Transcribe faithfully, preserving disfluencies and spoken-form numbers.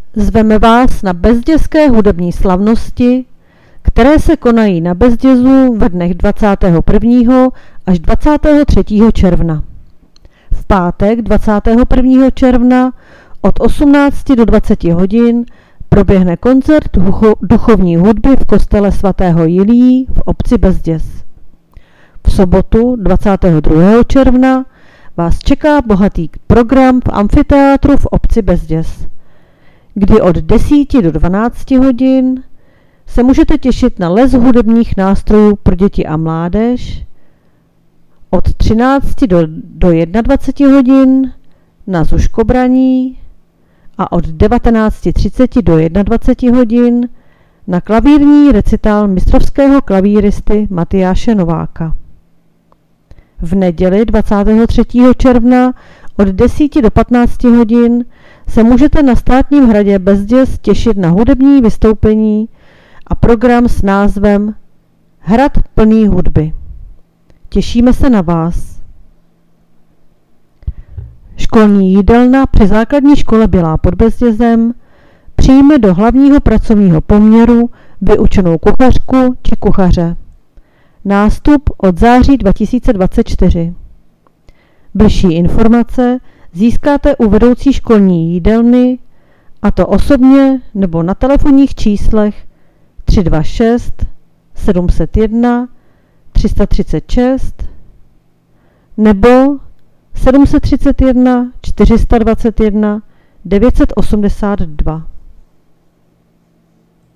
Zveme vás na bezdězké hudební slavnosti, které se konají na Bezdězu ve dnech dvacátého prvního až dvacátého třetího června. V pátek dvacátého prvního června od osmnácti do dvaceti hodin proběhne koncert duchovní hudby v kostele svatého Jiljí v obci Bezděz. V sobotu dvacátého druhého června vás čeká bohatý program v amfiteátru v obci Bezděz, kdy od desíti do dvanácti hodin se můžete těšit na les hudebních nástrojů pro děti a mládež, od třinácti do, do dvaceti jedné hodin na zuškobraní a od devatenácti třiceti do dvaceti jedné hodin na klavírní recitál mistrovského klavíristy Matyáše Nováka. V neděli dvacátého třetího června od desíti do patnácti hodin se můžete na Státním hradě Bezděz těšit na hudební vystoupení a program s názvem Hrad plný hudby. Těšíme se na vás. Školní jídelna při základní škole Bělá pod Bezdězem přijme do hlavního pracovního poměru vyučenou kuchařku či kuchaře. Nástup od září dva tisíce dvacet čtyři. Bližší informace získáte u vedoucí školní jídelny, a to osobně nebo na telefonních číslech tři dva šest sedm set jedna tři tři šest nebo sedm set třicet jedna čtyři sta dvacet jedna devět set osmdesát dva.